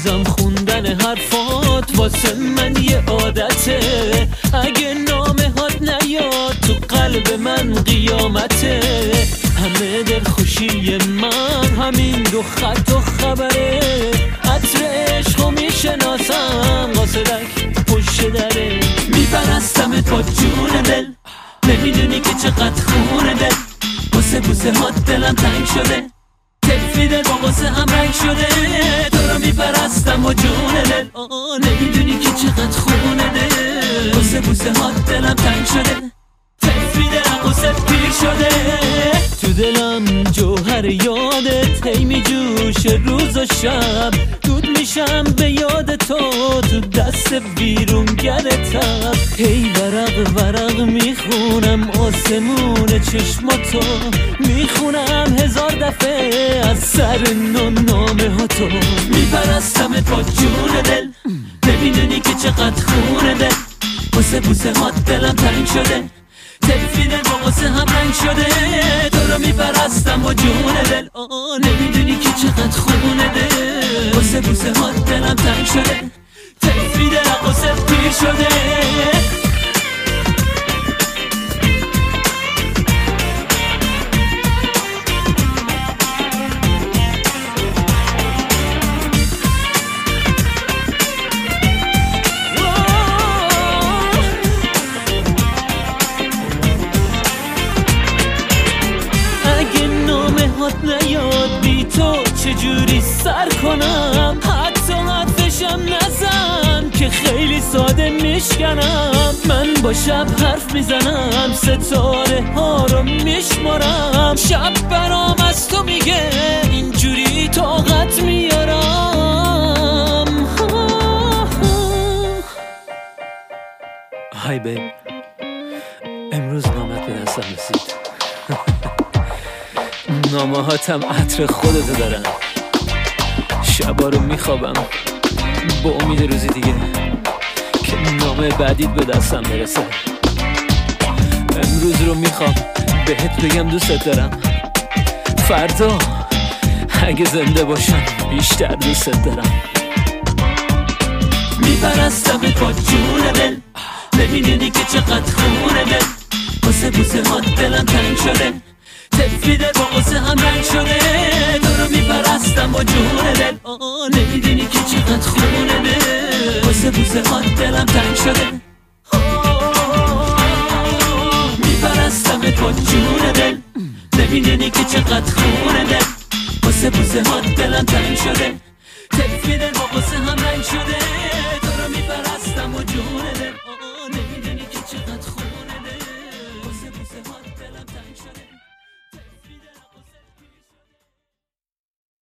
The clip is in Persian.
عزیزم خوندن حرفات واسه من یه عادته، اگه نامه هات نیاد تو قلب من قیامته. همه دلخوشی من همین دو خط و خبره، عطر عشقو میشناسم قاصدک پشت دره. میپرستمت با جون دل، نمیدونی که چقدر خونه دل، واسه بوسه هات دلم تنگ شده، تلفی دل با واسه هم رنگ شده. تو رو میپرستم با جون دل، نمیدونی که چقدر خونه دل، واسه بوسه هات دلم تنگ شده، تلفی دلم واسه پیر شده. تو دلم جوهر یادت هی میجوشه روز و شب، دود میشم به یاد تو تو دست بیرونگرتم. هی ورق ورق میخونم آسمون چشماتو، میخونم هزار دفعه از سر نامه ها تو. میپرستمت با جون دل، نمیدونی که چقدر خونه دل، واسه بوسه هات دلم تنگ شده، تلفی دل با واسه هم رنگ شده. تو رو میپرستم با جون دل، نمیدونی که چقدر خونه دل، واسه بوسه هات دلم تنگ شده، تلفی دل واسه پیر شده. نیاد بی تو چجوری سر کنم، حتی حرفشم نزن که خیلی ساده میشکنم. من با شب حرف میزنم، ستاره ها رو میشمارم، شب برام از تو میگه اینجوری طاقت میارم. های بیب، امروز نامت به دستم رسید. نامه هاتم عطر خودتو دارن، شبا رو میخوابم با امید روزی دیگه که نامه بعدیت به دستم برسه. امروز رو میخوام بهت بگم دوست دارم، فردا اگه زنده باشم بیشتر دوست دارم. میپرستمت با جون دل، نمیدونی که چقدر خونه دل، واسه بوسه هات دلم تنگ شده، تلفی دل با واسه هم رنگ شده. تو رو میپرستم با جون دل، نمیدونی که چقدر خونه دل، واسه بوسه هات دلم تنگ شده. میپرستمت با جون دل، نمیدونی که چقدر خونه دل، واسه بوسه هات دلم تنگ شده، تلفی دل با واسه هم